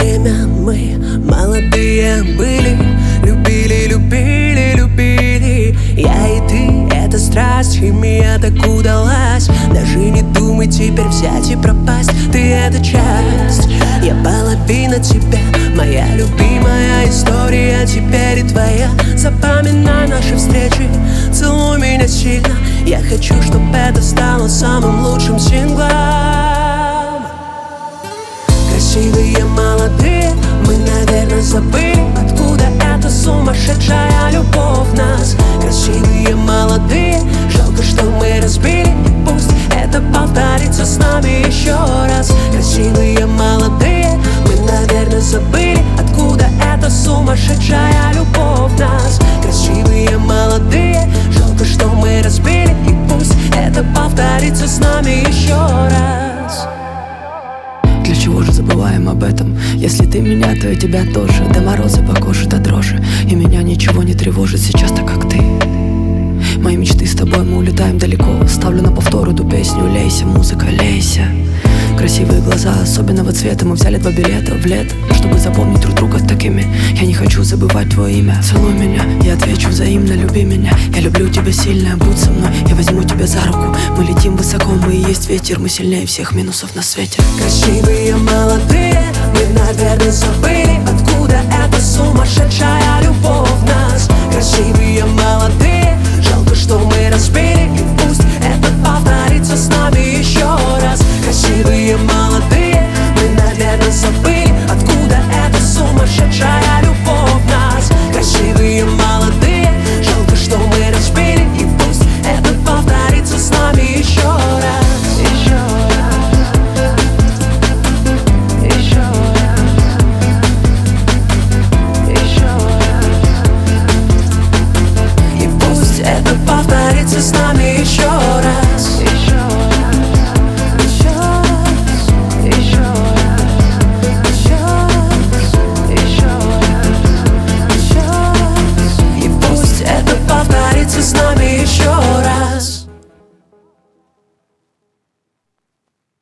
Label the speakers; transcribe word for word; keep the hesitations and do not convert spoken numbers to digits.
Speaker 1: время мы молодые были, любили, любили, любили. Я и ты, это страсть, химия так удалась. Даже не думай теперь взять и пропасть. Ты это часть, я половина тебя, моя любимая история теперь и твоя. Запоминай наши встречи, целуй меня сильно. Я хочу, чтобы это стало самым лучшим синглом. Красивые, молодые, мы, наверное, забыли, откуда эта сумасшедшая любовь в нас. Красивые, молодые, жалко, что мы разбили, и пусть это повторится с нами еще раз. Красивые, молодые, мы, наверное, забыли, откуда эта сумасшедшая любовь в нас. Красивые, молодые, жалко, что мы разбили, и пусть это повторится с нами еще раз.
Speaker 2: Для чего же забываем об этом? Если ты меня, то и тебя тоже. До мороза по коже, до дрожи. И меня ничего не тревожит сейчас так, как ты. Мои мечты с тобой, мы улетаем далеко. Ставлю на повтор эту песню. Лейся, музыка, лейся. Красивые глаза особенного цвета. Мы взяли два билета в лето, чтобы запомнить друг друга такими. Я не хочу забывать твое имя. Целуй меня, я отвечу взаимно, люби меня. Я люблю тебя сильно, будь со мной. Я возьму тебя за руку, мы летим высоко. Мы и есть ветер, мы сильнее всех минусов на свете.
Speaker 1: Красивые, молодые, мы, наверное, забыли, откуда эта сумасшедшая любовь в нас. Красивые, молодые, жалко, что мы разбили, и пусть это повторится с нами еще раз. Красивые, молодые, мы, наверное, забыли, откуда эта сумасшедшая любовь в нас. Красивые, молодые, жалко, что мы разбили, и пусть это повторится с нами еще раз. Еще раз, еще раз, еще раз. И пусть это повторится с нами.